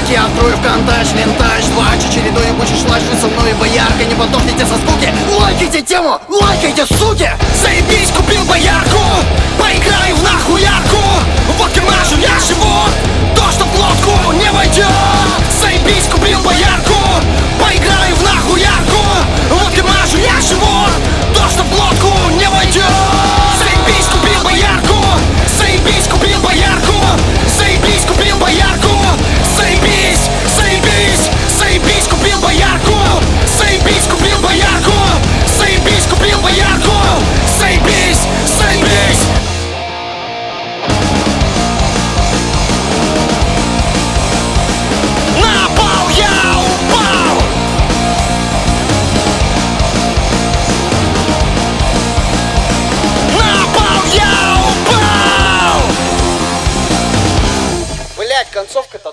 Я открою в контач, винтаж, двачи чередую, будешь лач, вы со мной боярка. Не подохните со скуки, лайкайте тему, лайкайте, суки. Заебись, купил боярку, поиграю в нахуярку. Водкой мажу я живот, то, что в лодку не войдет. Заебись, купил боярку, поиграю в нахуярку. Водкой мажу я живот, то, что в лодку не войдет. Заебись, купил боярку, заебись, купил боярку. Заебись, купил боярку, заебись, заебись, заебись, купил боярку. Заебись, купил боярку, заебись, купил боярку. Заебись, заебись. На пол я упал. На пол я упал. Блять, концовка-то